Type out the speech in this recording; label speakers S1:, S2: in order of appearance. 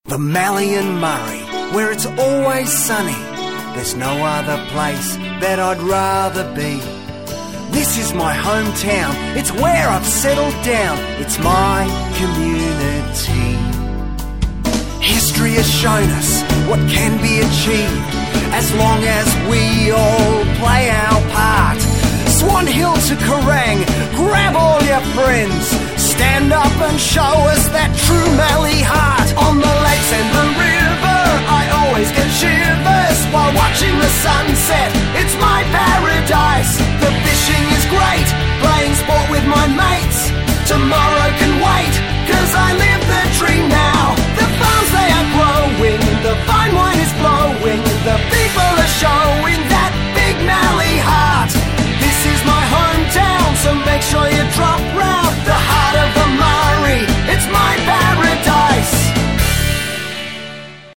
S1: The Mallee and Murray, where it's always sunny. There's no other place that I'd rather be. This is my hometown, it's where I've settled down. It's my community. History has shown us what can be achieved as long as we all play our part. Swan Hill to Kerrang, grab all your friends, stand up and show us that true